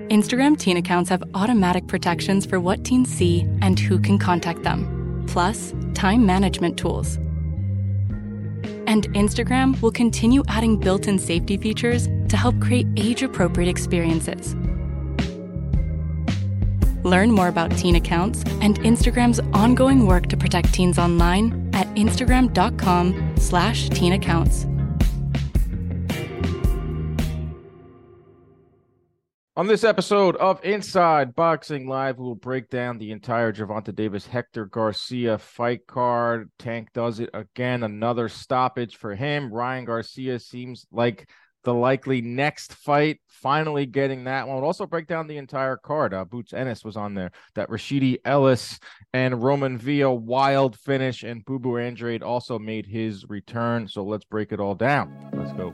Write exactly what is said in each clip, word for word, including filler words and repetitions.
Instagram teen accounts have automatic protections for what teens see and who can contact them, plus time management tools. And Instagram will continue adding built-in safety features to help create age-appropriate experiences. Learn more about teen accounts and Instagram's ongoing work to protect teens online at instagram.com slash teen accounts. On this episode of Inside Boxing Live, we will break down the entire Gervonta Davis-Hector Garcia fight card. Tank does it again. Another stoppage for him. Ryan Garcia seems like the likely next fight. Finally getting that one. We'll also break down the entire card. Uh, Boots Ennis was on there. That Rashidi Ellis and Roman Villa wild finish. And Boo Boo Andrade also made his return. So let's break it all down. Let's go.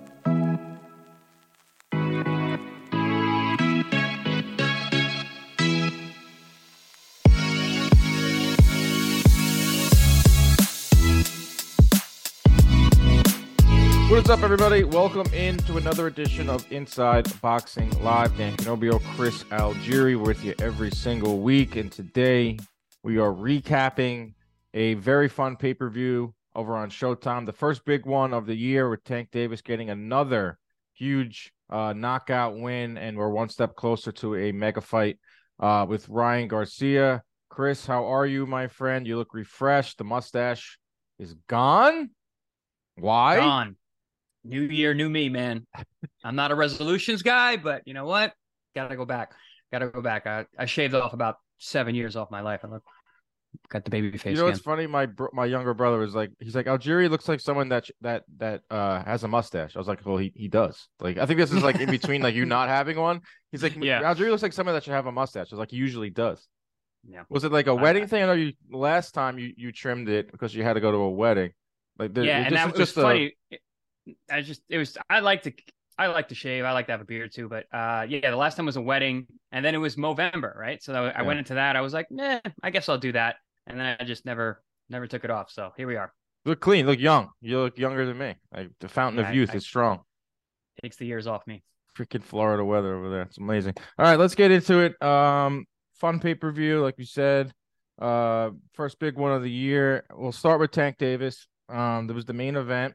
What's up, everybody? Welcome into another edition of Inside Boxing Live. Dan Canobio, Chris Algieri with you every single week. And today we are recapping a very fun pay-per-view over on Showtime. The first big one of the year with Tank Davis getting another huge uh, knockout win. And we're one step closer to a mega fight uh, with Ryan Garcia. Chris, how are you, my friend? You look refreshed. The mustache is gone. Why? Gone. New year, new me, man. I'm not a resolutions guy, but you know what? Gotta go back. Gotta go back. I, I shaved off about seven years off my life. I look, got the baby face. You know what's again. funny? My bro- my younger brother was like, he's like, Algieri looks like someone that that that uh has a mustache. I was like, well, he he does. Like, I think this is like in between, like you not having one. He's like, Yeah. Algieri looks like someone that should have a mustache. I was like, he usually does. Yeah. Was it like a I- wedding I- thing? I know you last time you you trimmed it because you had to go to a wedding. Like, there, Yeah, it and just, that it's was just a- funny. I just it was I like to I like to shave. I like to have a beard too. But uh yeah, the last time was a wedding, and then it was Movember, right? So I, I Yeah. went into that. I was like, nah, I guess I'll do that. And then I just never never took it off. So here we are. look clean, look young. You look younger than me. Like, the fountain Yeah, of I- youth I- is strong. Takes the years off me. Freaking Florida weather over there. It's amazing. All right, let's get into it. Um, fun pay-per-view, like we said. Uh, first big one of the year. We'll start with Tank Davis. Um, there was the main event.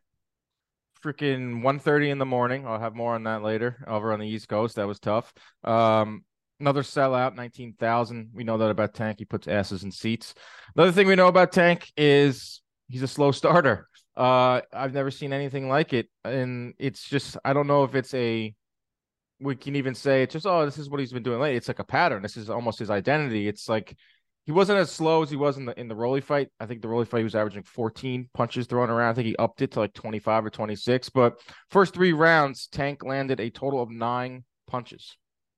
Freaking one thirty in the morning. I'll have more on that later over on the East Coast. That was tough. Um, another sellout, nineteen thousand. We know that about Tank. He puts asses in seats. Another thing we know about Tank is he's a slow starter. Uh, I've never seen anything like it. And it's just, I don't know if it's a, we can even say it's just, oh, this is what he's been doing lately. It's like a pattern. This is almost his identity. It's like he wasn't as slow as he was in the in the Rolly fight. I think the Rolly fight he was averaging fourteen punches thrown around. I think he upped it to like twenty-five or twenty-six. But first three rounds, Tank landed a total of nine punches.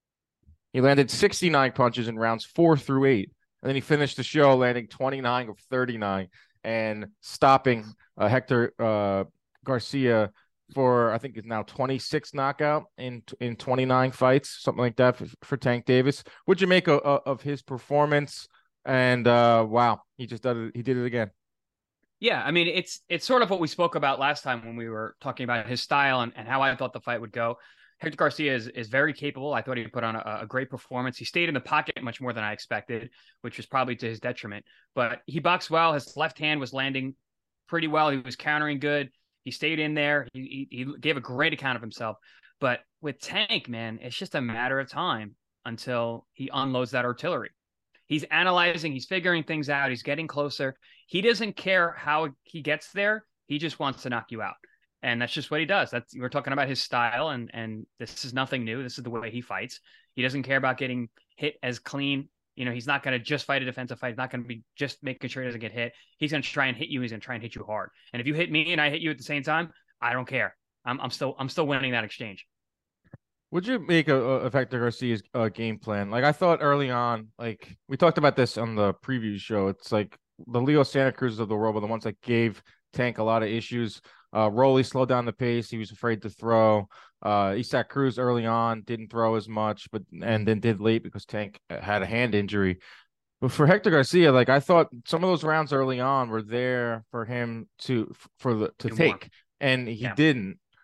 He landed sixty-nine punches in rounds four through eight. And then he finished the show landing twenty-nine of thirty-nine and stopping uh, Hector uh, Garcia for, I think it's now twenty-six knockout in in twenty-nine fights, something like that for, for Tank Davis. What'd you make of, of his performance? And uh, wow, he just did it. He did it again. Yeah, I mean, it's it's sort of what we spoke about last time when we were talking about his style and, and how I thought the fight would go. Hector Garcia is, is very capable. I thought he put on a, a great performance. He stayed in the pocket much more than I expected, which was probably to his detriment. But he boxed well. His left hand was landing pretty well. He was countering good. He stayed in there. He, he, he gave a great account of himself. But with Tank, man, it's just a matter of time until he unloads that artillery. He's analyzing. He's figuring things out. He's getting closer. He doesn't care how he gets there. He just wants to knock you out. And that's just what he does. That's we're talking about his style, and and this is nothing new. This is the way he fights. He doesn't care about getting hit as clean. You know, he's not going to just fight a defensive fight. He's not going to be just making sure he doesn't get hit. He's going to try and hit you. He's going to try and hit you hard. And if you hit me and I hit you at the same time, I don't care. I'm I'm still I'm still winning that exchange. Would you make a, a Hector Garcia's uh, game plan? Like, I thought early on, like we talked about this on the preview show. It's like the Leo Santa Cruz of the world were the ones that gave Tank a lot of issues. Uh, Rolly slowed down the pace. He was afraid to throw. Uh, Isaac Cruz early on didn't throw as much, but and then did late because Tank had a hand injury. But for Hector Garcia, like I thought some of those rounds early on were there for him to for the to Do take, more. and he Yeah. didn't.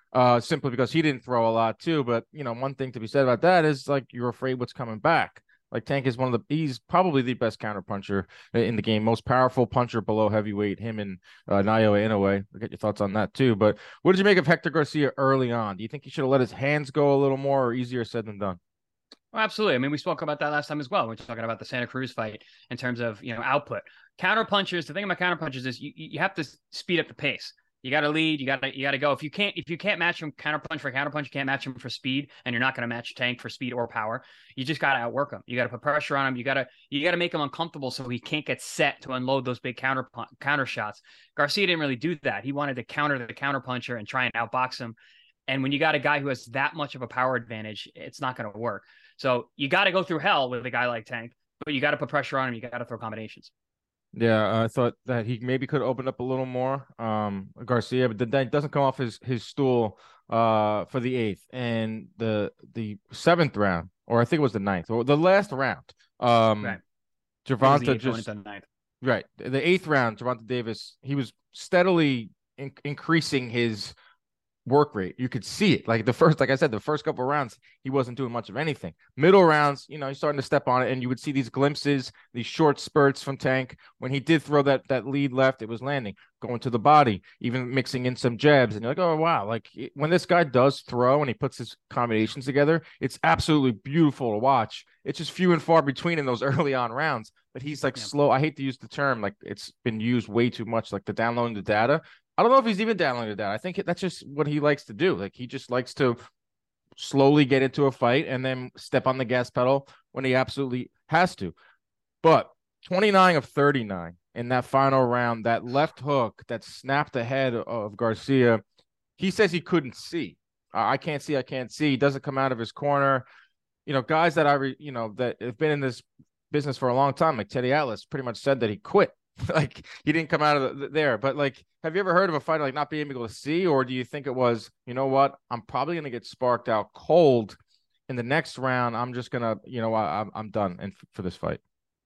uh, simply because he didn't throw a lot too. But, you know, one thing to be said about that is like you're afraid what's coming back. Like Tank is one of the, he's probably the best counter puncher in the game, most powerful puncher below heavyweight, him and uh, Naoya Inoue. I'll get your thoughts on that too. But what did you make of Hector Garcia early on? Do you think he should have let his hands go a little more, or easier said than done? Well, absolutely. I mean, we spoke about that last time as well. We're talking about the Santa Cruz fight in terms of, you know, output. Counter punchers, the thing about counter punchers is you, you have to speed up the pace. You got to lead. You got to you got to go. If you can't if you can't match him counter punch for counter punch, you can't match him for speed, and you're not going to match Tank for speed or power. You just got to outwork him. You got to put pressure on him. You got to you got to make him uncomfortable so he can't get set to unload those big counter counter shots. Garcia didn't really do that. He wanted to counter the counter puncher and try and outbox him. And when you got a guy who has that much of a power advantage, it's not going to work. So you got to go through hell with a guy like Tank, but you got to put pressure on him. You got to throw combinations. Yeah, I thought that he maybe could open up a little more, um, Garcia, but then doesn't come off his his stool uh, for the eighth and the the seventh round, or I think it was the ninth, or the last round. Um, right. Gervonta just right the eighth round. Gervonta Davis, he was steadily in, increasing his work rate. You could see it. Like the first, like I said, the first couple of rounds, he wasn't doing much of anything. Middle rounds, you know, he's starting to step on it, and you would see these glimpses, these short spurts from Tank. When he did throw that that lead left, it was landing, going to the body, even mixing in some jabs. And you're like, oh, wow. Like when this guy does throw and he puts his combinations together, it's absolutely beautiful to watch. It's just few and far between in those early on rounds. But he's like yeah. slow. I hate to use the term, like it's been used way too much, like the downloading the data. I don't know if he's even downloading that. I think that's just what he likes to do. Like he just likes to slowly get into a fight and then step on the gas pedal when he absolutely has to. But twenty-nine of thirty-nine in that final round, that left hook that snapped the head of Garcia, he says he couldn't see. Uh, I can't see, I can't see. He doesn't come out of his corner. You know, guys that I, re, you know, that have been in this business for a long time, like Teddy Atlas, pretty much said that he quit. Like he didn't come out of the, there, but like, have you ever heard of a fighter like not being able to see, or do you think it was, you know what, I'm probably going to get sparked out cold in the next round. I'm just going to, you know, I, I'm, I'm done and for this fight.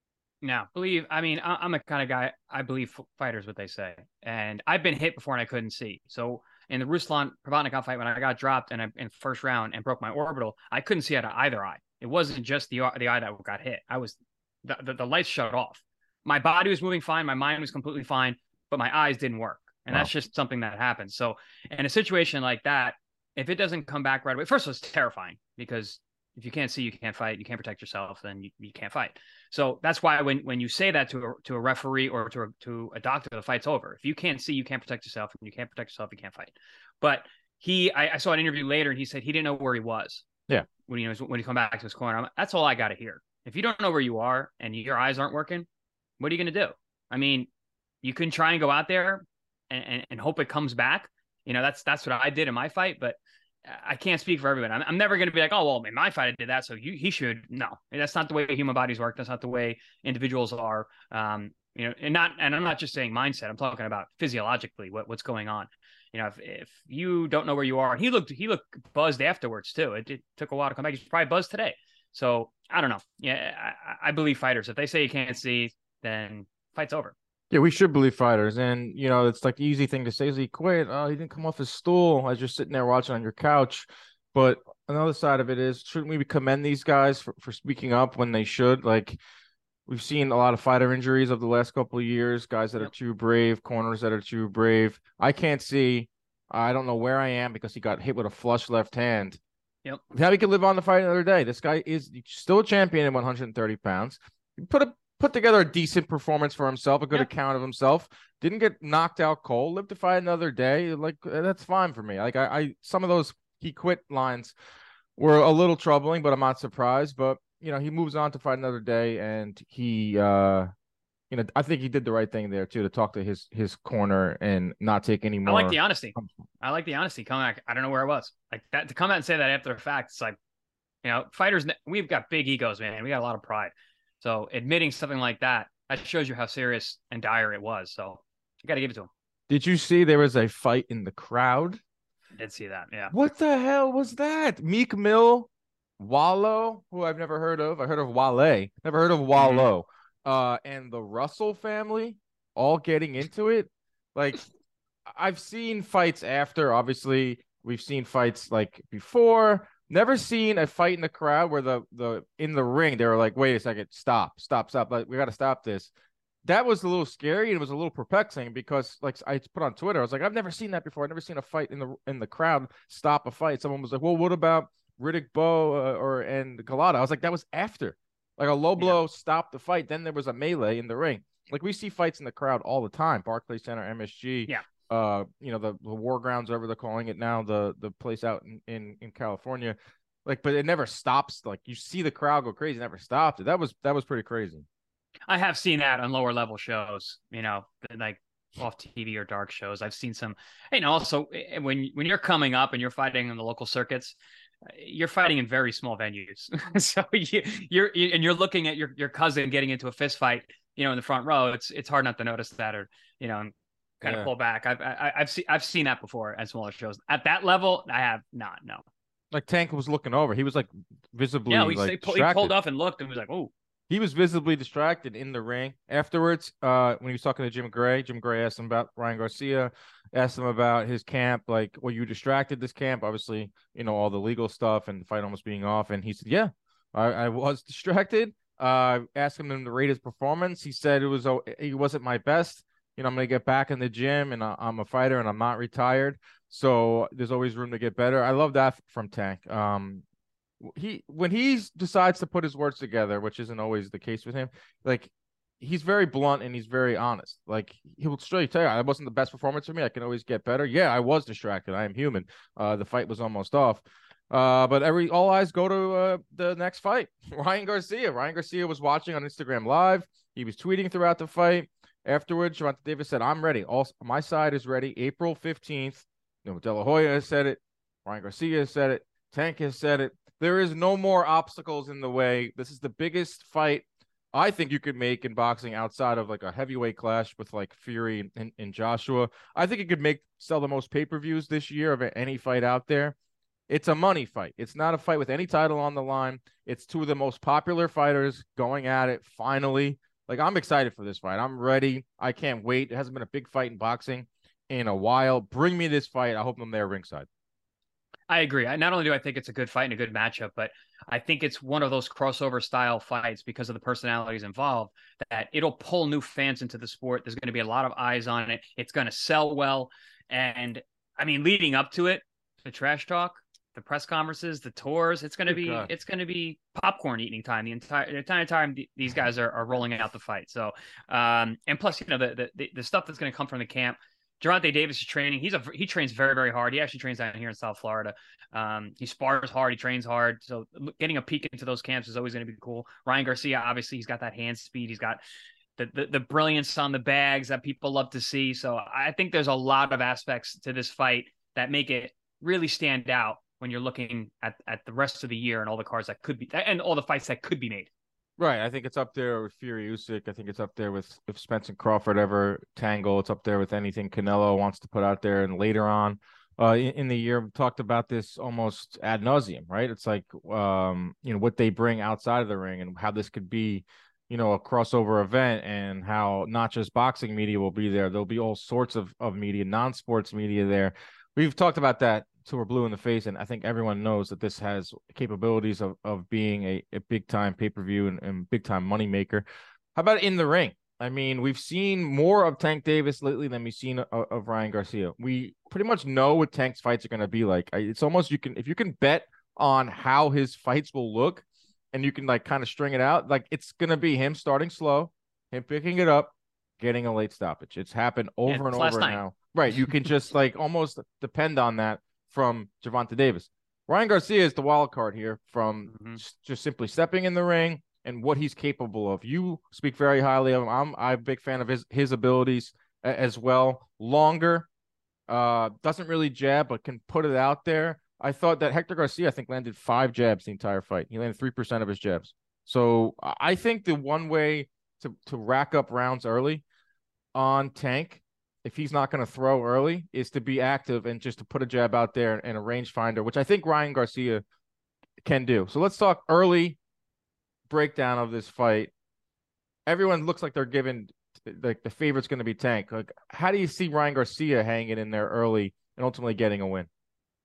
No, believe, I mean, I'm the kind of guy, I believe fighters, what they say. And I've been hit before and I couldn't see. So in the Ruslan Provodnikov fight, when I got dropped and I, in the first round and broke my orbital, I couldn't see out of either eye. It wasn't just the, the eye that got hit. I was, the, the, the lights shut off. My body was moving fine. My mind was completely fine, but my eyes didn't work. And wow. that's just something that happens. So in a situation like that, if it doesn't come back right away, first of all, it's terrifying because if you can't see, you can't fight, you can't protect yourself, then you, you can't fight. So that's why when, when you say that to a, to a referee or to a, to a doctor, the fight's over. If you can't see, you can't protect yourself, and you can't protect yourself, you can't fight. But he, I, I saw an interview later and he said he didn't know where he was. Yeah. When, you know, when he come back to his corner, I'm, that's all I got to hear. If you don't know where you are and your eyes aren't working, what are you going to do? I mean, you can try and go out there and, and, and hope it comes back. You know, that's that's what I did in my fight, but I can't speak for everyone. I'm, I'm never going to be like, oh, well, in my fight I did that, so you, he should. No, that's not the way human bodies work. That's not the way individuals are. Um, you know, and not, and I'm not just saying mindset. I'm talking about physiologically what, what's going on. You know, if, if you don't know where you are, he looked he looked buzzed afterwards too. It, it took a while to come back. He's probably buzzed today. So I don't know. Yeah, I, I believe fighters. If they say you can't see, then fight's over. Yeah, we should believe fighters. And, you know, it's like the easy thing to say is he quit. Oh, he didn't come off his stool as you're sitting there watching on your couch. But another side of it is, shouldn't we commend these guys for, for speaking up when they should? Like, we've seen a lot of fighter injuries over the last couple of years, guys that yep. are too brave, corners that are too brave. I can't see. I don't know where I am because he got hit with a flush left hand. Yep. How he could live on the fight another day. This guy is still a champion at one hundred thirty pounds. Put a Put together a decent performance for himself, a good yeah. account of himself. Didn't get knocked out cold. Lived to fight another day. Like that's fine for me. Like I, I, some of those he quit lines were a little troubling, but I'm not surprised. But you know, he moves on to fight another day, and he, uh, you know, I think he did the right thing there too to talk to his his corner and not take any more. I like the honesty. I like the honesty. Coming back, I don't know where I was. Like that to come out and say that after the fact. It's like, you know, fighters. We've got big egos, man. We got a lot of pride. So admitting something like that, that shows you how serious and dire it was. So you got to give it to him. Did you see there was a fight in the crowd? I did see that, yeah. What the hell was that? Meek Mill, Wallow, who I've never heard of. I heard of Wale. Never heard of Wallow. Mm-hmm. Uh, and the Russell family all getting into it. Like, I've seen fights after, obviously, We've seen fights like before. Never seen a fight in the crowd where the the in the ring they were like, wait a second, stop, stop, stop. Like, we got to stop this. That was a little scary and it was a little perplexing because, like I put on Twitter, I was like, I've never seen that before. I've never seen a fight in the in the crowd stop a fight. Someone was like, well, what about Riddick Bowe uh, or and Galata? I was like, that was after. Like a low blow yeah. stopped the fight. Then there was a melee in the ring. Like we see fights in the crowd all the time. Barclays Center, M S G. Yeah. Uh, you know, the, the War Grounds, whatever they're calling it now, the the place out in, in, in California. Like, but it never stops. Like you see the crowd go crazy, it never stopped it. That was that was pretty crazy. I have seen that on lower level shows, you know, like off T V or dark shows. I've seen some, you know, also when when you're coming up and you're fighting in the local circuits, you're fighting in very small venues. so you, you're and you're looking at your, your cousin getting into a fist fight, you know, in the front row. It's it's hard not to notice that, or you know, and kind yeah. of pull back. I've I, I've seen I've seen that before at smaller shows. At that level, I have not. No. Like Tank was looking over. He was like visibly yeah. He, like he pulled off and looked and was like, oh. He was visibly distracted in the ring. Afterwards, uh, when he was talking to Jim Gray, Jim Gray asked him about Ryan Garcia, asked him about his camp. Like, were you distracted this camp? Obviously, you know, all the legal stuff and the fight almost being off. And he said, yeah, I, I was distracted. Uh, asked him to rate his performance. He said it was, he wasn't my best. You know, I'm going to get back in the gym and I'm a fighter and I'm not retired. So there's always room to get better. I love that from Tank. Um, he when he decides to put his words together, which isn't always the case with him, like he's very blunt and he's very honest. Like he will straight tell you, that wasn't the best performance for me. I can always get better. Yeah, I was distracted. I am human. Uh, the fight was almost off. Uh, but every all eyes go to uh, the next fight. Ryan Garcia. Ryan Garcia was watching on Instagram Live. He was tweeting throughout the fight. Afterwards, Gervonta Davis said, "I'm ready. All my side is ready. April fifteenth." You know, De La Hoya has said it. Ryan Garcia has said it. Tank has said it. There is no more obstacles in the way. This is the biggest fight I think you could make in boxing outside of like a heavyweight clash with like Fury and, and, and Joshua. I think it could make sell the most pay-per-views this year of any fight out there. It's a money fight. It's not a fight with any title on the line. It's two of the most popular fighters going at it finally. Like, I'm excited for this fight. I'm ready. I can't wait. It hasn't been a big fight in boxing in a while. Bring me this fight. I hope I'm there ringside. I agree. I, not only do I think it's a good fight and a good matchup, but I think it's one of those crossover style fights because of the personalities involved that it'll pull new fans into the sport. There's going to be a lot of eyes on it. It's going to sell well. And I mean, leading up to it, the trash talk, the press conferences, the tours, it's going to be, God. it's going to be popcorn eating time. The entire, the entire time these guys are, are rolling out the fight. So, um, and plus, you know, the, the, the stuff that's going to come from the camp. Gervonta Davis is training. He's a he trains very, very hard. He actually trains down here in South Florida. Um, he spars hard. He trains hard. So getting a peek into those camps is always going to be cool. Ryan Garcia, obviously, he's got that hand speed. He's got the, the the brilliance on the bags that people love to see. So I think there's a lot of aspects to this fight that make it really stand out when you're looking at, at the rest of the year and all the cards that could be and all the fights that could be made. Right. I think it's up there with Fury Usyk. I think it's up there with if Spence and Crawford ever tangle. It's up there with anything Canelo wants to put out there. And later on uh, in, in the year, we talked about this almost ad nauseum, right? It's like, um, you know, what they bring outside of the ring and how this could be, you know, a crossover event and how not just boxing media will be there. There'll be all sorts of, of media, non-sports media there. We've talked about that till we're blue in the face, and I think everyone knows that this has capabilities of, of being a, a big-time pay-per-view and, and big-time moneymaker. How about in the ring? I mean, we've seen more of Tank Davis lately than we've seen of, of Ryan Garcia. We pretty much know what Tank's fights are going to be like. It's almost you can if you can bet on how his fights will look, and you can like kind of string it out, like it's going to be him starting slow, him picking it up, getting a late stoppage. It's happened over yeah, and over now. Right. You can just like almost depend on that from Gervonta Davis. Ryan Garcia is the wild card here from mm-hmm. just simply stepping in the ring and what he's capable of. You speak very highly of him. I'm, I'm a big fan of his, his abilities as well. Longer, uh, doesn't really jab, but can put it out there. I thought that Hector Garcia, I think, landed five jabs the entire fight. He landed three percent of his jabs. So I think the one way to, to rack up rounds early on Tank, if he's not going to throw early, is to be active and just to put a jab out there and a rangefinder, which I think Ryan Garcia can do. So let's talk early breakdown of this fight. Everyone looks like they're giving like the favorite's going to be Tank. Like, how do you see Ryan Garcia hanging in there early and ultimately getting a win?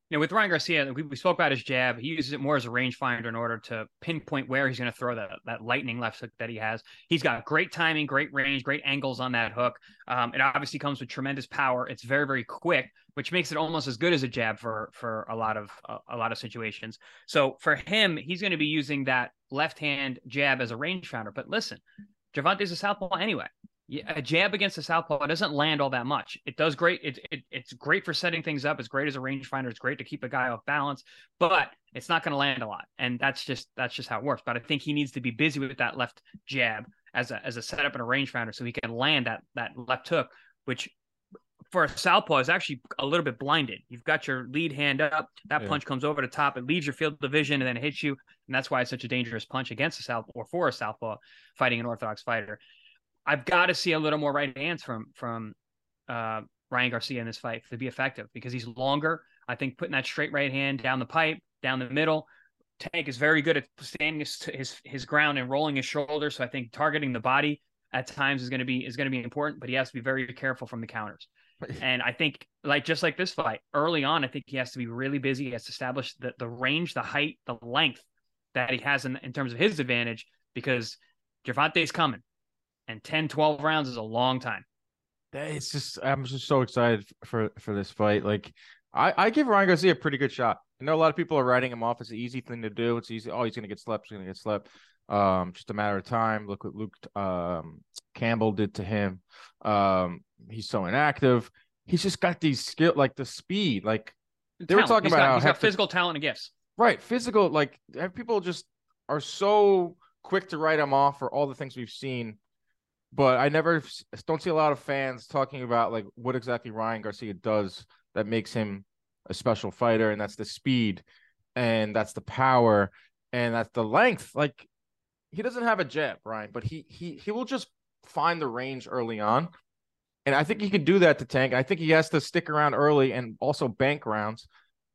You know, with Ryan Garcia, we, we spoke about his jab. He uses it more as a rangefinder in order to pinpoint where he's going to throw that, that lightning left hook that he has. He's got great timing, great range, great angles on that hook. Um, it obviously comes with tremendous power. It's very, very quick, which makes it almost as good as a jab for for a lot of uh, a lot of situations. So for him, he's going to be using that left hand jab as a rangefinder. But listen, Gervonta's a southpaw anyway. A jab against a southpaw doesn't land all that much. It does great. It, it it's great for setting things up. It's great as a rangefinder. It's great to keep a guy off balance, but it's not going to land a lot. And that's just that's just how it works. But I think he needs to be busy with that left jab as a as a setup and a rangefinder, so he can land that that left hook, which for a southpaw is actually a little bit blinded. You've got your lead hand up. That yeah. punch comes over the top. It leaves your field of vision and then hits you. And that's why it's such a dangerous punch against a southpaw or for a southpaw fighting an orthodox fighter. I've got to see a little more right hands from from uh, Ryan Garcia in this fight to be effective because he's longer. I think putting that straight right hand down the pipe, down the middle. Tank is very good at standing his his, his ground and rolling his shoulder. So I think targeting the body at times is going to be is going to be important, but he has to be very careful from the counters. And I think, like just like this fight, early on, I think he has to be really busy. He has to establish the, the range, the height, the length that he has in, in terms of his advantage because Gervonta's coming. And ten, twelve rounds is a long time. It's just, I'm just so excited for, for this fight. Like, I, I give Ryan Garcia a pretty good shot. I know a lot of people are writing him off as an easy thing to do. It's easy. Oh, he's going to get slept. He's going to get slept. Um, just a matter of time. Look what Luke um, Campbell did to him. Um, he's so inactive. He's just got these skill, like the speed. Like, they talent. were talking he's about got, how he's got hectic, physical talent and gifts. Right. Physical, like, people just are so quick to write him off for all the things we've seen. But I never don't see a lot of fans talking about like what exactly Ryan Garcia does that makes him a special fighter, and that's the speed, and that's the power, and that's the length. Like he doesn't have a jab, Ryan, but he he he will just find the range early on, and I think he can do that to Tank. I think he has to stick around early and also bank rounds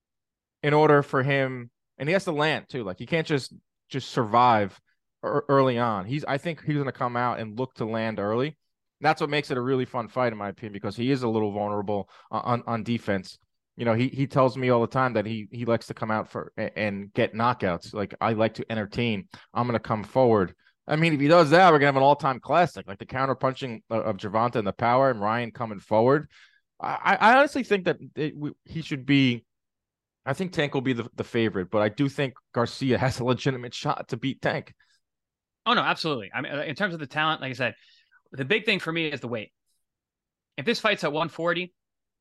in order for him, and he has to land too. Like he can't just just survive early on. He's I think he's going to come out and look to land early. And that's what makes it a really fun fight in my opinion, because he is a little vulnerable on on defense. You know, he he tells me all the time that he he likes to come out for and get knockouts. Like I like to entertain. I'm going to come forward. I mean, if he does that, we're going to have an all-time classic, like the counter punching of Gervonta and the power and Ryan coming forward. I I honestly think that it, we, he should be I think Tank will be the, the favorite, but I do think Garcia has a legitimate shot to beat Tank. Oh, no, absolutely. I mean, in terms of the talent, like I said, the big thing for me is the weight. If this fight's at one forty,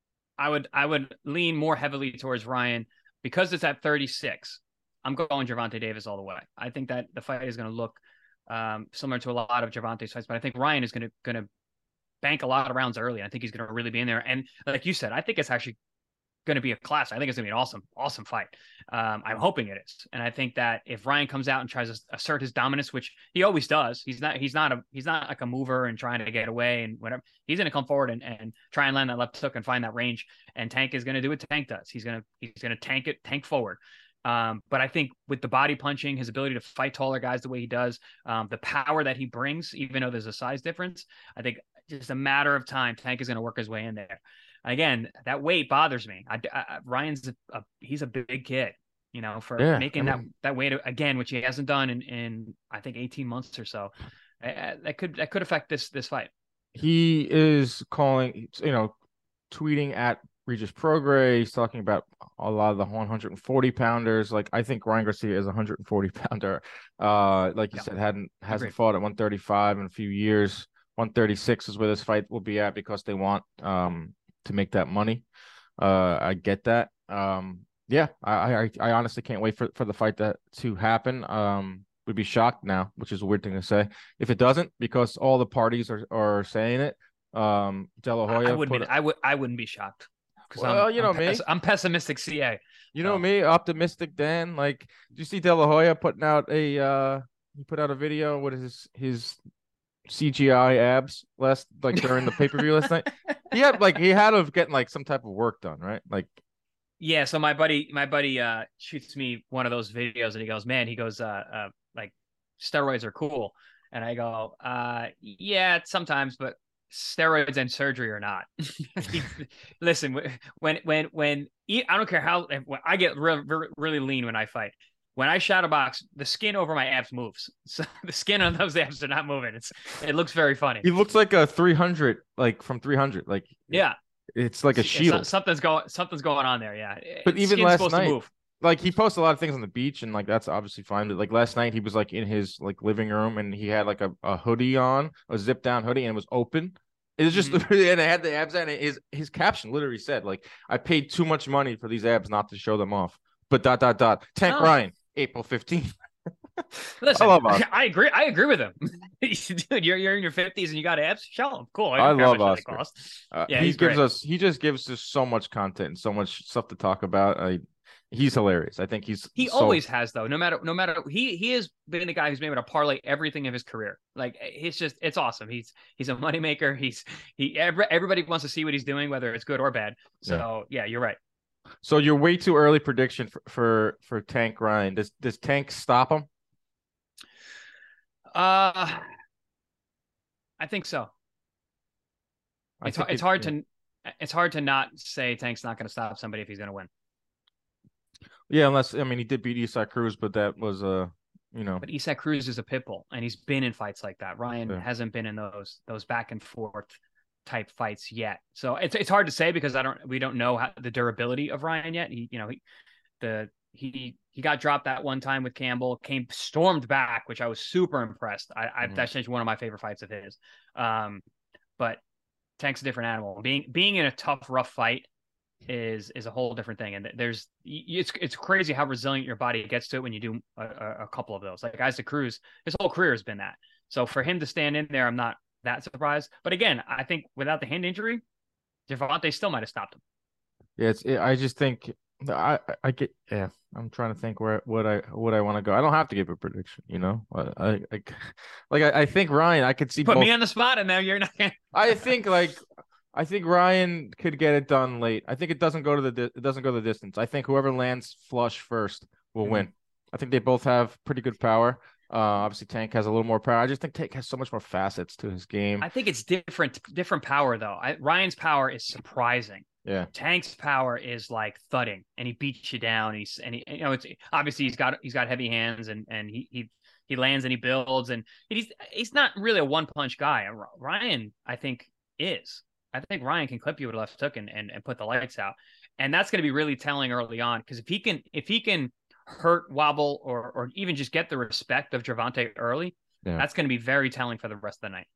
I would I would lean more heavily towards Ryan because it's at thirty-six. I'm going Gervonta Davis all the way. I think that the fight is going to look um, similar to a lot of Gervonta's fights, but I think Ryan is going to going to bank a lot of rounds early. I think he's going to really be in there. And like you said, I think it's actually going to be a class. I think it's going to be an awesome, awesome fight. Um, I'm hoping it is. And I think that if Ryan comes out and tries to assert his dominance, which he always does, he's not, he's not a, he's not like a mover and trying to get away and whatever. He's going to come forward and, and try and land that left hook and find that range. And Tank is going to do what Tank does. He's going to, he's going to tank it, tank forward. Um, but I think with the body punching, his ability to fight taller guys the way he does, um, the power that he brings, even though there's a size difference, I think just a matter of time, Tank is going to work his way in there. Again, that weight bothers me. I, I, Ryan's a, a he's a big kid, you know, for yeah, making I mean, that that weight again, which he hasn't done in, in I think eighteen months or so. Uh, that could that could affect this this fight. He is calling, you know, tweeting at Regis Prograis. He's talking about a lot of the one forty pounders. Like I think Ryan Garcia is a one forty pounder. Uh, like you yeah. said, hadn't hasn't Agreed. fought at one thirty-five in a few years. one thirty-six is where this fight will be at because they want um. to make that money. Uh, I get that. Um, yeah, I, I I honestly can't wait for, for the fight that to happen. Um, would be shocked now, which is a weird thing to say. If it doesn't, because all the parties are, are saying it. Um, De La Hoya. I wouldn't be, a, I would I wouldn't be shocked. Well, I'm, you know I'm me. Pes- I'm pessimistic C A. You know so. me, optimistic Dan. Like, do you see De La Hoya putting out a uh he put out a video with his his C G I abs last like during the pay-per-view last night? He had like he had of getting like some type of work done, right? Like yeah, so my buddy my buddy uh shoots me one of those videos and he goes, man, he goes, uh, uh like steroids are cool. And I go, uh yeah, sometimes, but steroids and surgery or not. Listen, when when when I don't care how when I get really, really lean when I fight. When I shadow box, the skin over my abs moves. So the skin on those abs are not moving. It's it looks very funny. He looks like a three hundred, like from three hundred. Like yeah, it's like a shield. It's, something's going something's going on there. Yeah, but even last night, like he posts a lot of things on the beach, and like that's obviously fine. But like last night, he was like in his like living room, and he had like a, a hoodie on, a zip down hoodie, and it was open. It was just mm-hmm. literally, and it had the abs, and his his caption literally said like, "I paid too much money for these abs not to show them off." But dot dot dot. Tank oh. Ryan. April fifteenth. Listen, I, love I agree. I agree with him. Dude, you're you're in your fifties and you got abs. Show him. Cool. I, I love Oscar. Uh, yeah, he gives great. us. He just gives us so much content and so much stuff to talk about. I, he's hilarious. I think he's. He so... always has though. No matter no matter he he has been the guy who's been able to parlay everything of his career. Like it's just it's awesome. He's he's a moneymaker. He's he every, everybody wants to see what he's doing, whether it's good or bad. So yeah, yeah you're right. So you're way too early prediction for, for, for Tank Ryan. Does does Tank stop him? Uh, I think so. I it's think it's it, hard yeah. to it's hard to not say Tank's not going to stop somebody if he's going to win. Yeah, unless I mean he did beat Isaac Cruz, but that was a uh, you know. But Isaac Cruz is a pit bull, and he's been in fights like that. Ryan yeah. hasn't been in those those back and forth type fights yet. So it's it's hard to say because I don't we don't know how, the durability of Ryan yet. He you know he the he he got dropped that one time with Campbell, came stormed back, which I was super impressed. I, I mm-hmm. that's just one of my favorite fights of his. Um, but Tank's a different animal. Being being in a tough, rough fight is is a whole different thing. And there's it's it's crazy how resilient your body gets to it when you do a, a couple of those. Like Isaac Cruz, his whole career has been that. So for him to stand in there, I'm not that surprised. But again, I think without the hand injury, Gervonta still might have stopped him. Yeah, it's. It, I just think I I get. Yeah, I'm trying to think where what I what I want to go. I don't have to give a prediction, you know. I, I, I like I, I think Ryan. I could see. Put both. me on the spot, and now you're not. I think like I think Ryan could get it done late. I think it doesn't go to the it doesn't go the distance. I think whoever lands flush first will mm-hmm. win. I think they both have pretty good power. Uh, obviously, Tank has a little more power. I just think Tank has so much more facets to his game. I think it's different, different power though. I, Ryan's power is surprising. Yeah. Tank's power is like thudding, and he beats you down. He's and he, you know, it's obviously he's got he's got heavy hands, and and he he he lands and he builds, and he's he's not really a one punch guy. Ryan, I think, is. I think Ryan can clip you with a left hook and and, and put the lights out, and that's going to be really telling early on because if he can if he can. hurt, wobble, or or even just get the respect of Gervonta early, yeah. that's going to be very telling for the rest of the night.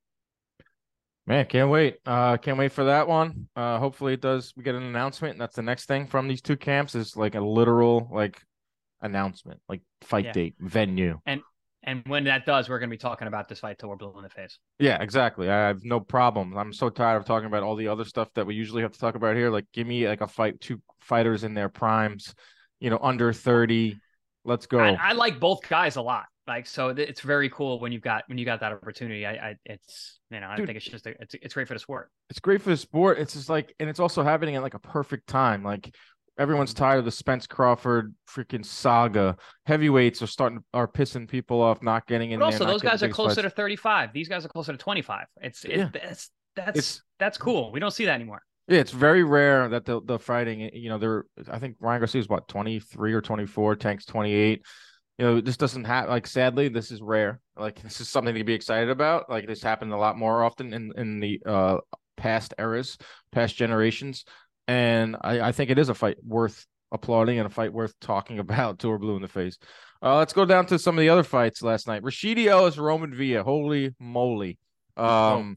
Man, can't wait. Uh, can't wait for that one. Uh, hopefully it does. We get an announcement, and that's the next thing from these two camps is like a literal like announcement, like fight yeah. date, venue. And and when that does, we're going to be talking about this fight till we're blue in the face. Yeah, exactly. I have no problem. I'm so tired of talking about all the other stuff that we usually have to talk about here. Like, give me like a fight, two fighters in their primes. You know, under thirty. Let's go. I, I like both guys a lot. Like, so it's very cool when you've got when you got that opportunity. I, I it's you know, I Dude, think it's just a, it's it's great for the sport. It's great for the sport. It's just like, and it's also happening at like a perfect time. Like everyone's tired of the Spence Crawford freaking saga. Heavyweights are starting are pissing people off, not getting in. But also, there, those guys are closer fights. to thirty-five. These guys are closer to twenty-five. It's it, yeah. that's that's it's, that's cool. We don't see that anymore. Yeah, it's very rare that the the fighting, you know, they're I think Ryan Garcia is what twenty-three or twenty-four, Tank's twenty-eight. You know, this doesn't have like sadly, this is rare. Like this is something to be excited about. Like this happened a lot more often in in the uh past eras, past generations. And I, I think it is a fight worth applauding and a fight worth talking about till we're blue in the face. Uh let's go down to some of the other fights last night. Rashidi Ellis, Roman Villa. Holy moly. Um oh.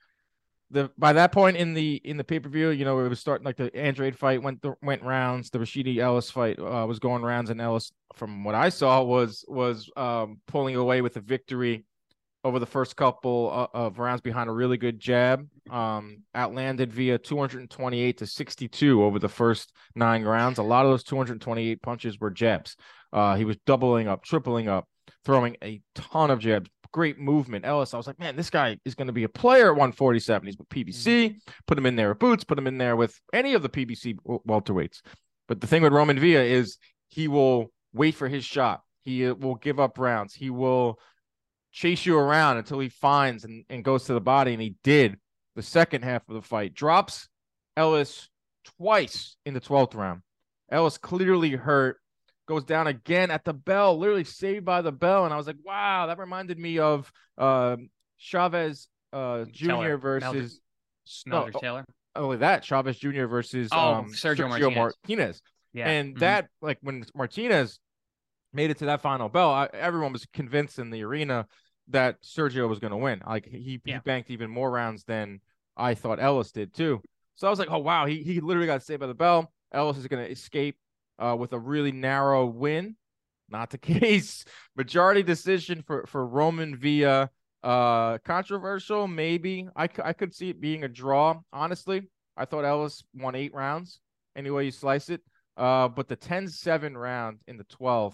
The by that point in the in the pay-per-view, you know, it was starting like the Andrade fight went went rounds. The Rashidi Ellis fight uh, was going rounds, and Ellis, from what I saw, was was um, pulling away with a victory over the first couple of, of rounds behind a really good jab. Um, outlanded via two twenty-eight to sixty-two over the first nine rounds. A lot of those two twenty-eight punches were jabs. Uh, he was doubling up, tripling up, throwing a ton of jabs. Great movement. Ellis, I was like, man, this guy is going to be a player at one forty-seven. He's with P B C. Put him in there with Boots. Put him in there with any of the P B C welterweights. But the thing with Roman Villa is he will wait for his shot. He will give up rounds. He will chase you around until he finds and, and goes to the body, and he did the second half of the fight. Drops Ellis twice in the twelfth round. Ellis clearly hurt. Goes down again at the bell, literally saved by the bell. And I was like, wow, that reminded me of uh, Chavez uh, Junior versus Meldrick oh, Taylor. Only that Chavez Junior versus oh, um, Sergio, Sergio Martinez. Martinez. Yeah. And mm-hmm. that, like when Martinez made it to that final bell, I, everyone was convinced in the arena that Sergio was going to win. Like he, yeah. he banked even more rounds than I thought Ellis did too. So I was like, oh, wow, he, he literally got saved by the bell. Ellis is going to escape uh, with a really narrow win. Not the case. Majority decision for, for Roman Villa. Uh, controversial, maybe. I, I could see it being a draw, honestly. I thought Ellis won eight rounds, any way you slice it. Uh, but the ten seven round in the twelfth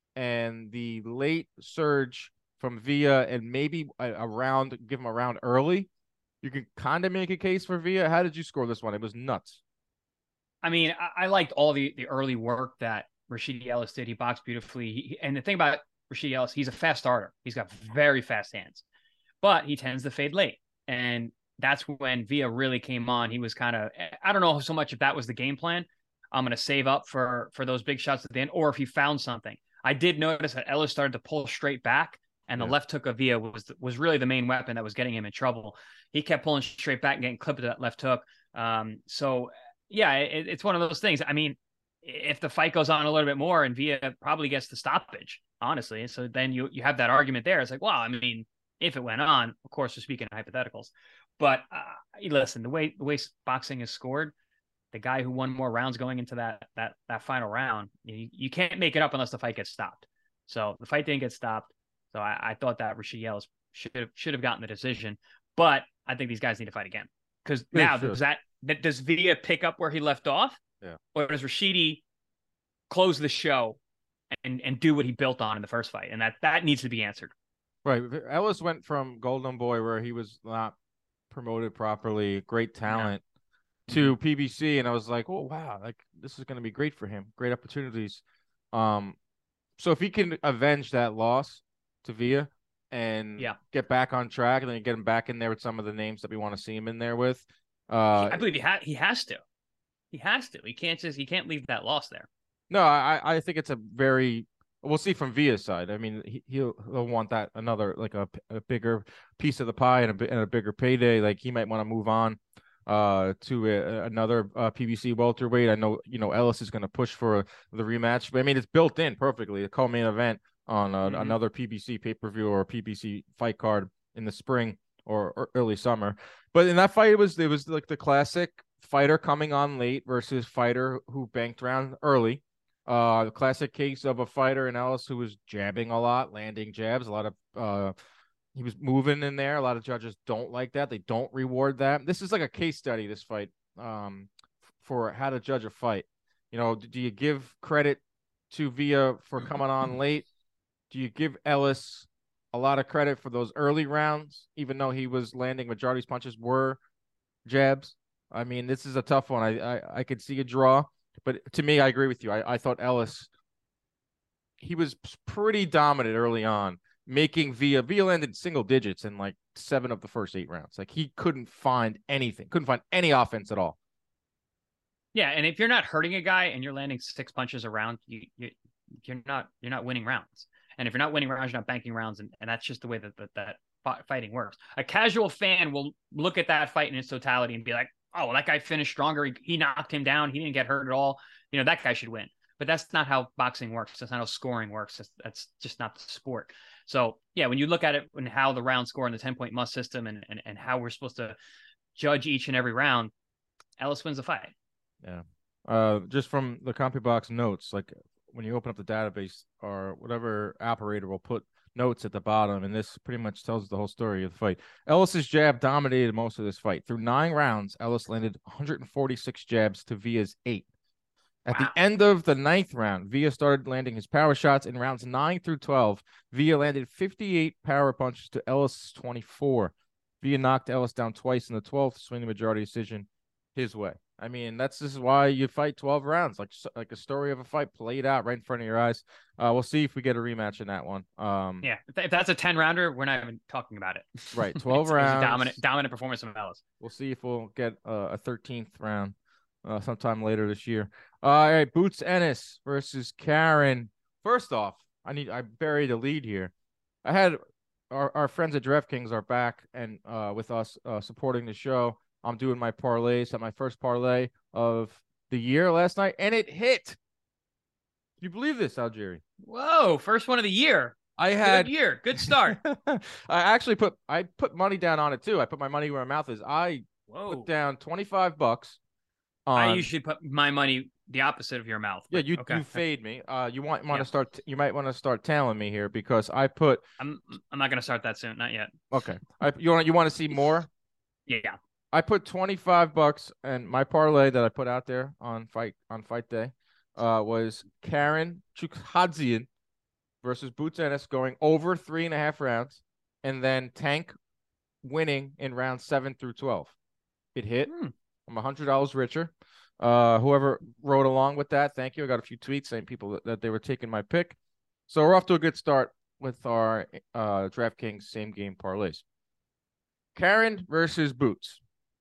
and the late surge from Villa and maybe a, a round, give him a round early, you can kind of make a case for Villa. How did you score this one? It was nuts. I mean, I, I liked all the, the early work that Rashidi Ellis did. He boxed beautifully. He, and the thing about Rashidi Ellis, he's a fast starter. He's got very fast hands, but he tends to fade late. And that's when Villa really came on. He was kind of, I don't know so much if that was the game plan. I'm going to save up for, for those big shots at the end, or if he found something. I did notice that Ellis started to pull straight back, and the yeah. left hook of Villa was, was really the main weapon that was getting him in trouble. He kept pulling straight back and getting clipped to that left hook. Um, so yeah, it, it's one of those things. I mean, if the fight goes on a little bit more and Villa probably gets the stoppage, honestly. So then you, you have that argument there. It's like, well, I mean, if it went on, of course, we're speaking of hypotheticals, but uh, listen, the way, the way boxing is scored, the guy who won more rounds going into that, that, that final round, you, you can't make it up unless the fight gets stopped. So the fight didn't get stopped. So I, I thought that Rashidi Ellis should have, should have gotten the decision, but I think these guys need to fight again. Because now does that, that does Villa pick up where he left off? Yeah. Or does Rashidi close the show and, and do what he built on in the first fight? And that, that needs to be answered. Right. Ellis went from Golden Boy, where he was not promoted properly, great talent, yeah. to P B C. And I was like, oh, wow, like this is going to be great for him. Great opportunities. Um, so if he can avenge that loss to Villa and yeah. get back on track, and then get him back in there with some of the names that we want to see him in there with. Uh, I believe he, ha- he has to. He has to. He can't just, he can't leave that loss there. No, I, I think it's a very, we'll see from Villa's side. I mean, he, he'll, he'll want that another, like a, a bigger piece of the pie and a, and a bigger payday. Like he might want to move on uh, to a, another uh, P B C welterweight. I know, you know, Ellis is going to push for a, the rematch, but I mean, it's built in perfectly. A co-main event on uh, mm-hmm. another P B C pay-per-view or a P B C fight card in the spring or, or early summer. But in that fight, it was, it was like the classic fighter coming on late versus fighter who banked round early. Uh, the classic case of a fighter in Ellis who was jabbing a lot, landing jabs, a lot of uh, he was moving in there. A lot of judges don't like that. They don't reward that. This is like a case study, this fight, um, for how to judge a fight. You know, do you give credit to Villa for coming on late? Do you give Ellis a lot of credit for those early rounds, even though he was landing majority of his punches were jabs? I mean, this is a tough one. I I, I could see a draw. But to me, I agree with you. I, I thought Ellis, he was pretty dominant early on, making Villa, Villa landed single digits in like seven of the first eight rounds. Like he couldn't find anything, couldn't find any offense at all. Yeah, and if you're not hurting a guy and you're landing six punches around, you, you you're not you're not winning rounds. And if you're not winning rounds, you're not banking rounds, and, and that's just the way that, that that fighting works. A casual fan will look at that fight in its totality and be like, oh, well, that guy finished stronger. He, he knocked him down. He didn't get hurt at all. You know, that guy should win. But that's not how boxing works. That's not how scoring works. That's, that's just not the sport. So, yeah, when you look at it and how the rounds score in the ten-point must system and, and, and how we're supposed to judge each and every round, Ellis wins the fight. Yeah. Uh, just from the CompuBox notes, like when you open up the database or whatever operator will put notes at the bottom, and this pretty much tells the whole story of the fight. Ellis's jab dominated most of this fight. Through nine rounds, Ellis landed one hundred forty-six jabs to Villa's eight. At wow. the end of the ninth round, Villa started landing his power shots. In rounds nine through twelve, Villa landed fifty-eight power punches to Ellis' twenty-four. Villa knocked Ellis down twice in the twelfth, swinging the majority decision his way. I mean, that's this is why you fight twelve rounds, like like a story of a fight played out right in front of your eyes. Uh, we'll see if we get a rematch in that one. Um, yeah, if, if that's a ten rounder, we're not even talking about it. Right, twelve it's, rounds. It was a dominant, dominant performance of Ellis. We'll see if we'll get uh, a thirteenth round uh, sometime later this year. Uh, all right, Boots Ennis versus Karen. First off, I need I buried a lead here. I had our, our friends at DraftKings are back and uh, with us uh, supporting the show. I'm doing my parlays. At my first parlay of the year last night, and it hit. Can you believe this, Algeri? Whoa, first one of the year. I had good year, good start. I actually put I put money down on it too. I put my money where my mouth is. I Whoa. put down twenty-five bucks. On, I usually put my money the opposite of your mouth. Yeah, you okay. you fade me. Uh, you want want to yeah. start? You might want to start tailing me here because I put. I'm I'm not gonna start that soon. Not yet. Okay. I you want you want to see more? Yeah. I put twenty-five bucks, and my parlay that I put out there on fight on fight day, uh, was Karen Chukhadzian versus Boots Ennis going over three and a half rounds, and then Tank winning in rounds seven through twelve. It hit. Hmm. I'm a hundred dollars richer. Uh, whoever rode along with that, thank you. I got a few tweets saying people that, that they were taking my pick. So we're off to a good start with our uh, DraftKings same game parlays. Karen versus Boots.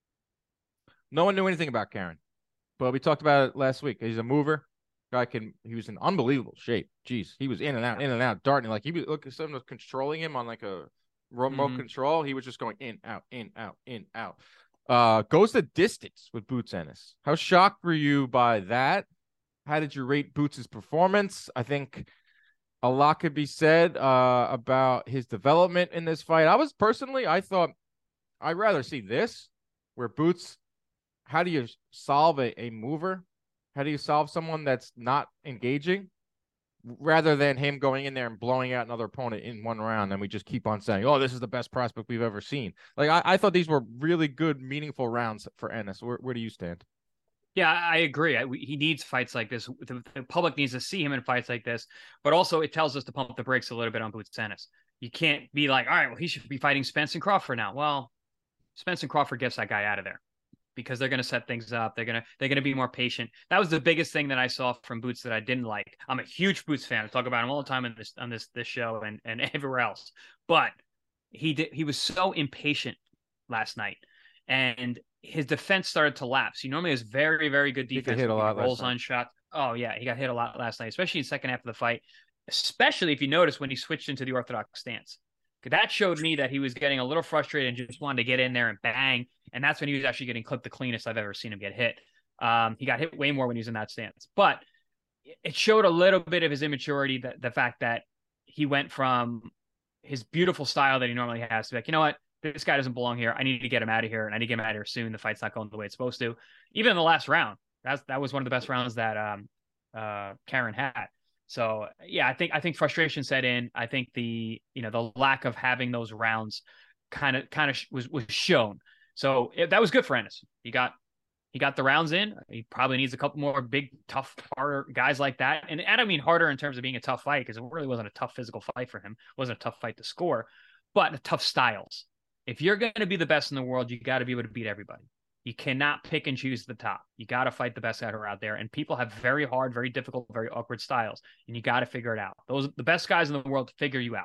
No one knew anything about Karen, but we talked about it last week. He's a mover. Guy can. He was in unbelievable shape. Jeez, he was in and out, in and out, darting like he was. Look, someone was controlling him on like a remote mm-hmm. control. He was just going in, out, in, out, in, out. Uh, goes the distance with Boots Ennis. How shocked were you by that? How did you rate Boots' performance? I think a lot could be said uh, about his development in this fight. I was personally, I thought I'd rather see this where Boots. How do you solve a, a mover? How do you solve someone that's not engaging? Rather than him going in there and blowing out another opponent in one round, and we just keep on saying, oh, this is the best prospect we've ever seen. Like, I, I thought these were really good, meaningful rounds for Ennis. Where, where do you stand? Yeah, I agree. I, we, he needs fights like this. The, the public needs to see him in fights like this, but also it tells us to pump the brakes a little bit on Boots Ennis. You can't be like, all right, well, he should be fighting Spence and Crawford now. Well, Spence and Crawford gets that guy out of there, because they're going to set things up. They're going to they're going to be more patient. That was the biggest thing that I saw from Boots that I didn't like. I'm a huge Boots fan. I talk about him all the time in this on this this show and, and everywhere else. But he did he was so impatient last night, and his defense started to lapse. He normally has very very good defense. He hit a lot. He rolls on shots. Oh yeah, he got hit a lot last night, especially in the second half of the fight. Especially if you notice when he switched into the orthodox stance. That showed me that he was getting a little frustrated and just wanted to get in there and bang. And that's when he was actually getting clipped the cleanest I've ever seen him get hit. Um, he got hit way more when he was in that stance. But it showed a little bit of his immaturity, that the fact that he went from his beautiful style that he normally has to be like, you know what? This guy doesn't belong here. I need to get him out of here, and I need to get him out of here soon. The fight's not going the way it's supposed to. Even in the last round, that's, that was one of the best rounds that um, uh, Karen had. So yeah, I think I think frustration set in. I think the you know the lack of having those rounds kind of kind of was was shown. So it, that was good for Ennis. He got he got the rounds in. He probably needs a couple more big, tough, harder guys like that. And I don't mean harder in terms of being a tough fight, because it really wasn't a tough physical fight for him. It wasn't a tough fight to score, but tough styles. If you're going to be the best in the world, you got to be able to beat everybody. You cannot pick and choose the top. You got to fight the best guys who are out there. And people have very hard, very difficult, very awkward styles. And you got to figure it out. Those the best guys in the world to figure you out.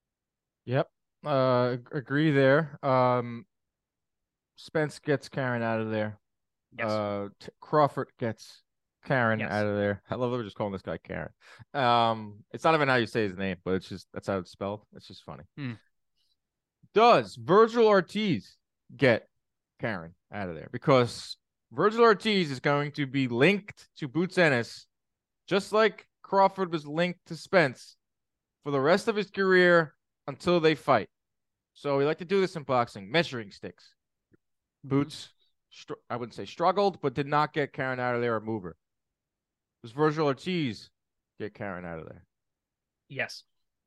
Yep. Uh, agree there. Um, Spence gets Karen out of there. Yes. Uh, T- Crawford gets Karen yes. out of there. I love that we're just calling this guy Karen. Um, it's not even how you say his name, but it's just that's how it's spelled. It's just funny. Hmm. Does Virgil Ortiz get Karen out of there? Because Virgil Ortiz is going to be linked to Boots Ennis, just like Crawford was linked to Spence for the rest of his career until they fight. So we like to do this in boxing, measuring sticks. Boots, str- I wouldn't say struggled, but did not get Karen out of there or move her. Does Virgil Ortiz get Karen out of there? Yes.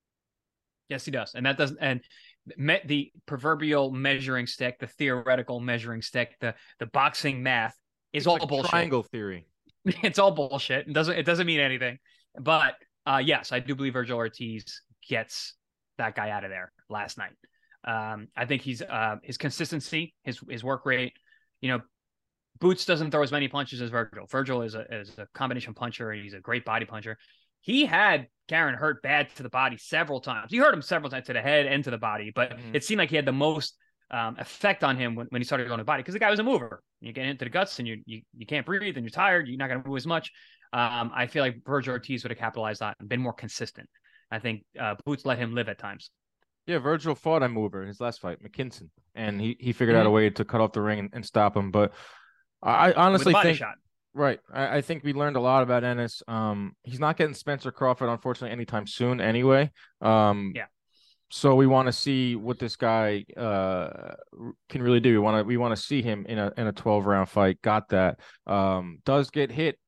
Yes, he does. And that doesn't, and me, the proverbial measuring stick, the theoretical measuring stick, the, the boxing math is it's all like bullshit. Triangle theory. It's all bullshit. It doesn't, it doesn't mean anything. But uh, yes, I do believe Virgil Ortiz gets that guy out of there last night. Um, I think he's uh, his consistency, his his work rate, you know, Boots doesn't throw as many punches as Virgil. Virgil is a is a combination puncher, and he's a great body puncher. He had Karen hurt bad to the body several times. You hurt him several times to the head and to the body, but mm-hmm. it seemed like he had the most um, effect on him when, when he started going to the body, because the guy was a mover. You get into the guts and you you you can't breathe and you're tired. You're not going to move as much. Um, I feel like Virgil Ortiz would have capitalized on and been more consistent. I think uh, Boots let him live at times. Yeah, Virgil fought a mover in his last fight, McKinson, and he, he figured mm-hmm. out a way to cut off the ring and, and stop him. But I, I honestly think, shot. right, I, I think we learned a lot about Ennis. Um, he's not getting Spencer Crawford, unfortunately, anytime soon anyway. Um, yeah. So we want to see what this guy uh, can really do. We want to we want to see him in a in a twelve round fight. Got that. Um, does get hit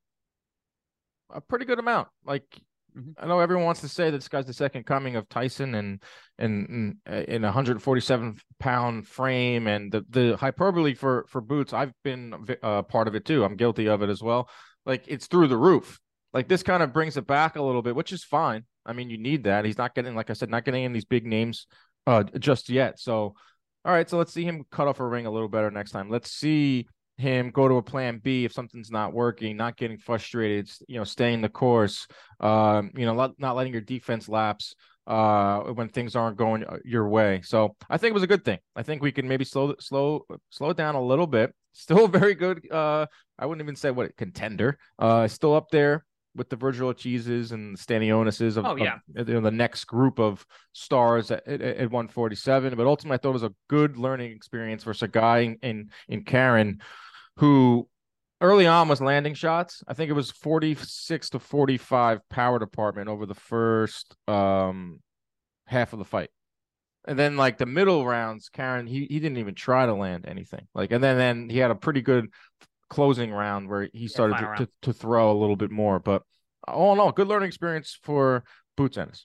a pretty good amount. Like, mm-hmm. I know everyone wants to say that this guy's the second coming of Tyson, and and, and in a one hundred forty-seven pound frame, and the the hyperbole for for Boots. I've been uh, part of it too. I'm guilty of it as well. Like, it's through the roof. Like, this kind of brings it back a little bit, which is fine. I mean, you need that. He's not getting, like I said, not getting in these big names uh, just yet. So, all right. So let's see him cut off a ring a little better next time. Let's see him go to a plan B if something's not working, not getting frustrated, you know, staying the course, um, you know, not, not letting your defense lapse uh, when things aren't going your way. So I think it was a good thing. I think we can maybe slow, slow, slow it down a little bit. Still very good. Uh, I wouldn't even say what contender, uh, still up there with the Virgil Ortizes and Stanionis's of, oh, yeah. of you know, the next group of stars at, at, at one forty-seven. But ultimately, I thought it was a good learning experience versus a guy in, in, in Karen who early on was landing shots. I think it was forty-six to forty-five power department over the first um, half of the fight. And then, like, the middle rounds, Karen, he, he didn't even try to land anything. Like, and then, then he had a pretty good closing round where he started yeah, to, to, to throw a little bit more. But all in all, good learning experience for Boots Ennis.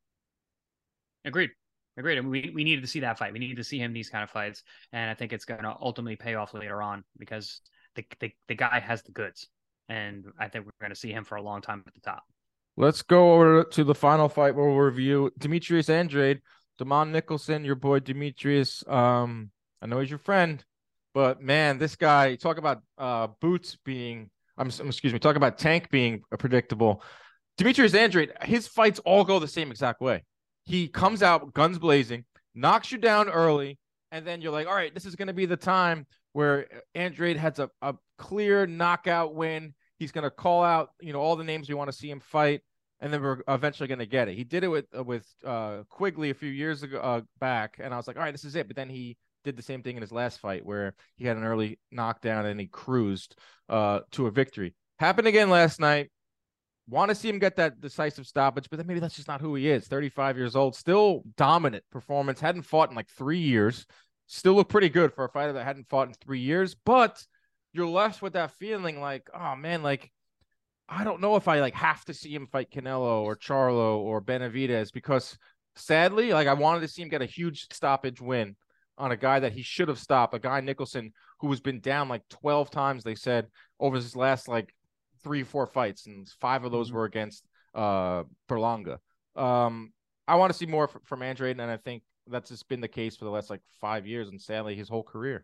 Agreed. Agreed. And we, we needed to see that fight. We needed to see him these kind of fights. And I think it's going to ultimately pay off later on, because the, the, the guy has the goods. And I think we're going to see him for a long time at the top. Let's go over to the final fight where we'll review Demetrius Andrade, Damon Nicholson, your boy Demetrius. Um, I know he's your friend. But, man, this guy, talk about uh, Boots being, I'm excuse me, talk about Tank being predictable. Demetrius Andrade, his fights all go the same exact way. He comes out guns blazing, knocks you down early, and then you're like, all right, this is going to be the time where Andrade has a, a clear knockout win. He's going to call out, you know, all the names we want to see him fight, and then we're eventually going to get it. He did it with uh, with uh, Quigley a few years ago uh, back, and I was like, all right, this is it. But then he did the same thing in his last fight where he had an early knockdown and he cruised uh, to a victory. Happened again last night. Want to see him get that decisive stoppage, but then maybe that's just not who he is. thirty-five years old, still dominant performance. Hadn't fought in like three years. Still look pretty good for a fighter that hadn't fought in three years. But you're left with that feeling like, oh man, like I don't know if I like have to see him fight Canelo or Charlo or Benavidez, because sadly, like I wanted to see him get a huge stoppage win on a guy that he should have stopped, a guy Nicholson who has been down like twelve times, they said, over his last like three, four fights, and five of those mm-hmm. were against uh, Berlanga. Um, I want to see more f- from Andrade, and I think that's just been the case for the last like five years, and sadly his whole career.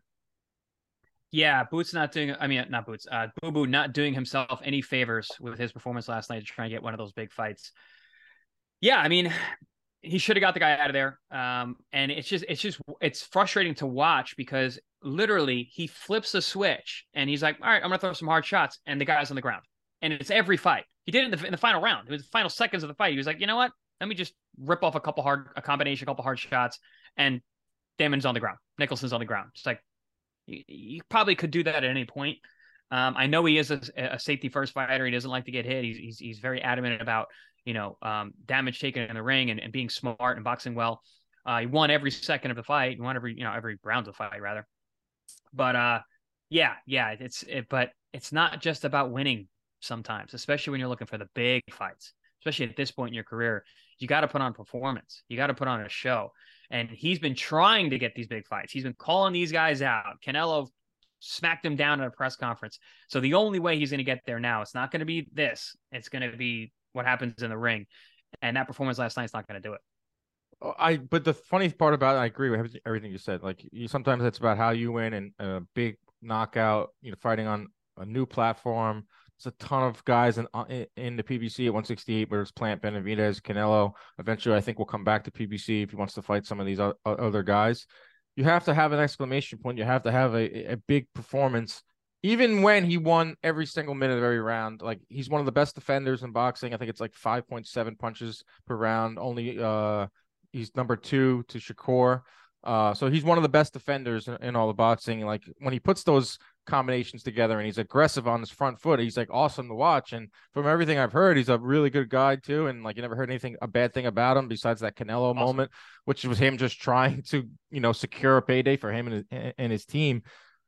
Yeah, Boots not doing, I mean, not Boots, uh, Boo Boo not doing himself any favors with his performance last night to try and get one of those big fights. Yeah, I mean, he should have got the guy out of there. Um, and it's just, it's just, it's frustrating to watch, because literally he flips the switch and he's like, all right, I'm going to throw some hard shots. And the guy's on the ground, and it's every fight. He did it in the, in the final round. It was the final seconds of the fight. He was like, you know what? Let me just rip off a couple hard, a combination, a couple hard shots. And Damon's on the ground. Nicholson's on the ground. It's like, you, you probably could do that at any point. Um, I know he is a, a safety first fighter. He doesn't like to get hit. He's, he's, he's very adamant about, you know, um, damage taken in the ring and, and being smart and boxing well. Uh, he won every second of the fight. He won every, you know, every round of the fight rather. But uh, yeah, yeah, it's it, but it's not just about winning sometimes, especially when you're looking for the big fights, especially at this point in your career. You got to put on performance. You got to put on a show. And he's been trying to get these big fights. He's been calling these guys out. Canelo smacked him down at a press conference. So the only way he's going to get there now, it's not going to be this. It's going to be what happens in the ring. And that performance last night's not going to do it. I, but the funny part about it, I agree with everything you said. Like, you sometimes it's about how you win, and a big knockout, you know, fighting on a new platform. There's a ton of guys in in the P B C at one sixty-eight, where it's Plant, Benavidez, Canelo. Eventually, I think we'll come back to P B C if he wants to fight some of these other guys. You have to have an exclamation point. You have to have a, a big performance. Even when he won every single minute of every round, like he's one of the best defenders in boxing. I think it's like five point seven punches per round. Only uh, he's number two to Shakur. Uh, so he's one of the best defenders in, in all the boxing. Like when he puts those combinations together and he's aggressive on his front foot, he's like awesome to watch. And from everything I've heard, he's a really good guy too. And like you never heard anything a bad thing about him besides that Canelo awesome. moment, which was him just trying to, you know, secure a payday for him and his, and his team.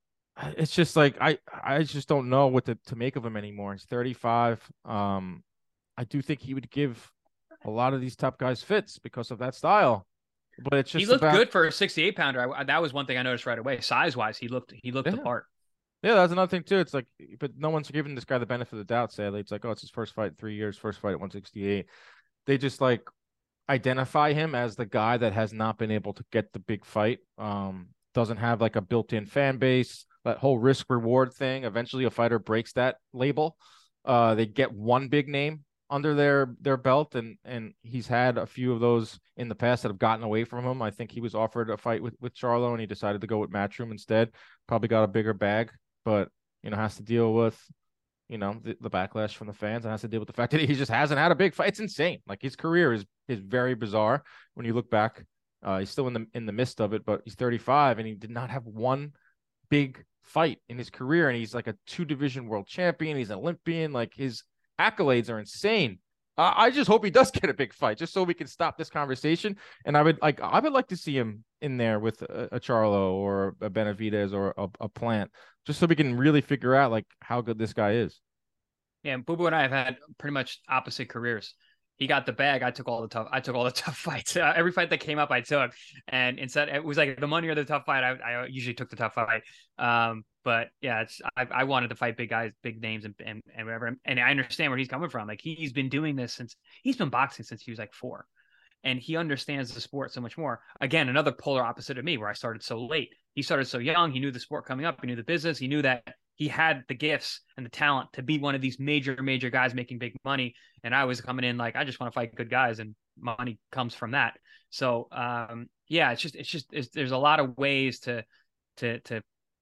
It's just like I I just don't know what to, to make of him anymore. He's thirty-five. Um, I do think he would give a lot of these top guys fits because of that style. But it's just he looked about... good for a sixty-eight pounder. I, that was one thing I noticed right away. Size wise, he looked he looked yeah. the part. Yeah, that's another thing too. It's like, but no one's giving this guy the benefit of the doubt. Sadly, it's like, oh, it's his first fight in three years, first fight at one sixty-eight. They just like identify him as the guy that has not been able to get the big fight. Um, doesn't have like a built-in fan base. That whole risk reward thing. Eventually, a fighter breaks that label. Uh, they get one big name under their their belt, and and he's had a few of those in the past that have gotten away from him. I think he was offered a fight with with Charlo, and he decided to go with Matchroom instead. Probably got a bigger bag, but you know has to deal with you know the, the backlash from the fans, and has to deal with the fact that he just hasn't had a big fight. It's insane. Like his career is is very bizarre when you look back. Uh, he's still in the in the midst of it, but he's thirty-five, and he did not have one big fight in his career, and he's like a two division world champion. He's an Olympian. Like his accolades are insane. Uh, I just hope he does get a big fight, just so we can stop this conversation. And I would like, I would like to see him in there with a, a Charlo or a Benavidez or a, a Plant, just so we can really figure out like how good this guy is. Yeah, Boo Boo and I have had pretty much opposite careers. He got the bag. I took all the tough. I took all the tough fights. Uh, every fight that came up, I took. And instead, it was like the money or the tough fight. I, I usually took the tough fight. Um, but yeah, it's I, I wanted to fight big guys, big names, and, and and whatever. And I understand where he's coming from. Like he's been doing this since he's been boxing since he was like four, and he understands the sport so much more. Again, another polar opposite of me, where I started so late. He started so young. He knew the sport coming up. He knew the business. He knew that he had the gifts and the talent to be one of these major, major guys making big money. And I was coming in like, I just want to fight good guys, and money comes from that. So, um, yeah, it's just, it's just, it's, there's a lot of ways to, to, to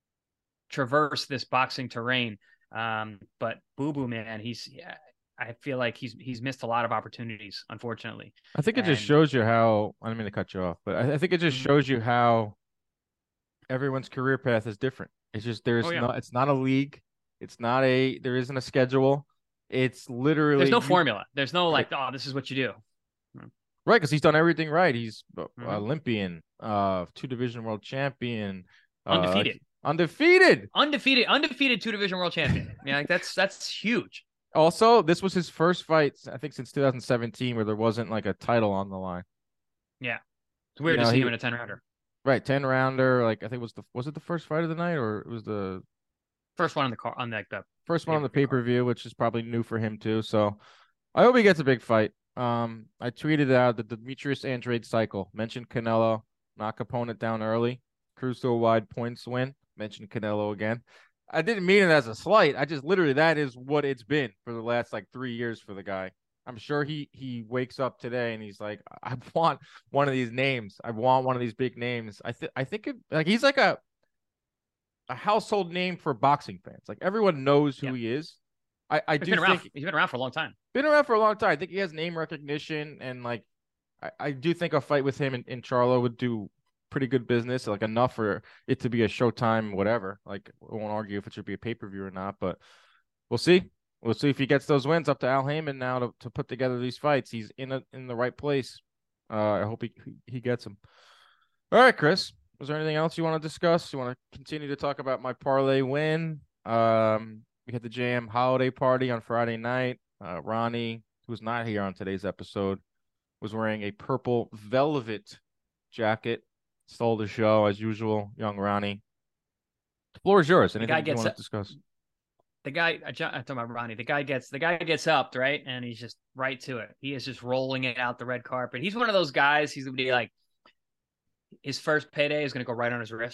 traverse this boxing terrain. Um, but Boo Boo, man, he's, yeah, I feel like he's, he's missed a lot of opportunities, unfortunately. I think it and, just shows you how, I don't mean to cut you off, but I, I think it just mm-hmm. shows you how everyone's career path is different. It's just there's oh, yeah. no it's not a league. It's not a there isn't a schedule. It's literally there's no you, formula. There's no like, right. oh, this is what you do. Right, because he's done everything right. He's mm-hmm. Olympian, uh, two division world champion, undefeated. Uh, undefeated. Undefeated, undefeated two division world champion. Yeah, like that's that's huge. Also, this was his first fight, I think, since two thousand seventeen, where there wasn't like a title on the line. Yeah. It's weird you to know, see he, him in a ten rounder. Right, ten rounder. Like I think it was the was it the first fight of the night, or it was the first one on the car on the, the first one on the pay per view, which is probably new for him too. So I hope he gets a big fight. Um, I tweeted out the Demetrius Andrade cycle. Mentioned Canelo, knock opponent down early, cruise to a wide points win. Mentioned Canelo again. I didn't mean it as a slight. I just literally that is what it's been for the last like three years for the guy. I'm sure he he wakes up today and he's like, I want one of these names. I want one of these big names. I think I think it, like he's like a a household name for boxing fans. Like everyone knows who yeah. he is. I I he's do been around, think he's been around for a long time. Been around for a long time. I think he has name recognition, and like I, I do think a fight with him in, in Charlo would do pretty good business. Like enough for it to be a Showtime, whatever. Like I won't argue if it should be a pay per view or not, but we'll see. We'll see if he gets those wins. Up to Al Heyman now to, to put together these fights. He's in a, in the right place. Uh, I hope he he gets them. All right, Chris. Was there anything else you want to discuss? You want to continue to talk about my parlay win? Um, we had the J M holiday party on Friday night. Uh, Ronnie, who's not here on today's episode, was wearing a purple velvet jacket. Stole the show as usual. Young Ronnie. The floor is yours. Anything you want to discuss? The guy, I'm talking about Ronnie. The guy gets the guy gets up, right, and he's just right to it. He is just rolling it out the red carpet. He's one of those guys. He's gonna be like, his first payday is gonna go right on his wrist.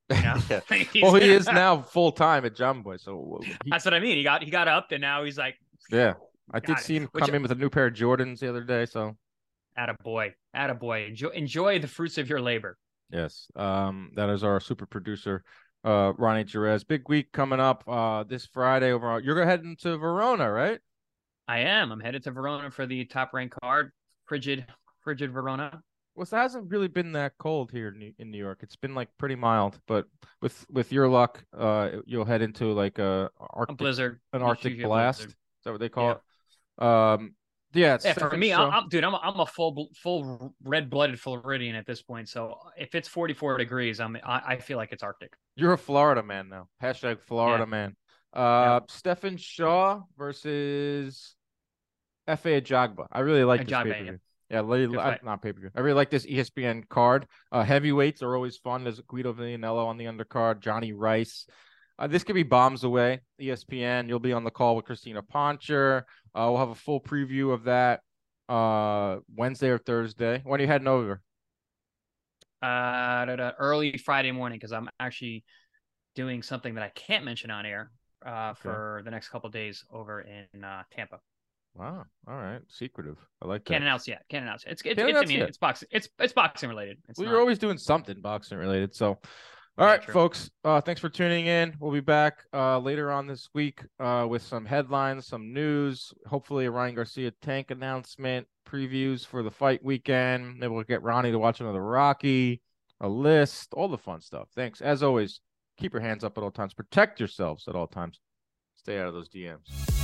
You know? Yeah. He's- Well, he is now full time at John Boy. So he, That's what I mean. He got he got up, and now he's like, yeah, I did God, see him which- come in with a new pair of Jordans the other day. So attaboy, attaboy. Enjoy enjoy the fruits of your labor. yes, um, that is our super producer, uh, Ronnie Jerez. Big week coming up uh this Friday over. You're heading to Verona, right? I am. I'm headed to Verona for the top ranked card. Frigid, frigid Verona. Well, it hasn't really been that cold here in New, in New York. It's been like pretty mild, but with with your luck, uh, you'll head into like a A Arctic, blizzard. an It's Arctic usually a blast. Is blizzard. that what they call it? Um, yeah, it's Yeah, for Stefan me, Shaw. I'm, I'm dude. I'm a, I'm a full full red blooded Floridian at this point. So if it's forty-four degrees, I'm I, I feel like it's Arctic. You're a Florida man now. Hashtag Florida Yeah. man. Uh, Stefan Shaw versus F A Ajagba. I really like this Ajagba, pay per view. Yeah, really, Good I, fight. not pay per view. I really like this E S P N card. Uh, heavyweights are always fun. There's Guido Villanello on the undercard, Johnny Rice. Uh, this could be bombs away. E S P N. You'll be on the call with Christina Poncher. Uh, we'll have a full preview of that uh Wednesday or Thursday. When are you heading over? Uh, da- da- early Friday morning because I'm actually doing something that I can't mention on air. Uh, Okay. for the next couple of days over in uh, Tampa. Wow. All right. Secretive. I like that. Can't announce yet. Can't announce it. It's it's, Can't it's I announce mean yet. it's boxing. It's it's boxing related. It's Well, not, you're always doing something boxing related. So, all Yeah, right, true. folks. Uh, thanks for tuning in. We'll be back uh, later on this week uh, with some headlines, some news. Hopefully, a Ryan Garcia tank announcement, previews for the fight weekend. Maybe we'll get Ronnie to watch another Rocky, a list, all the fun stuff. Thanks. As always, keep your hands up at all times. Protect yourselves at all times. Stay out of those D Ms.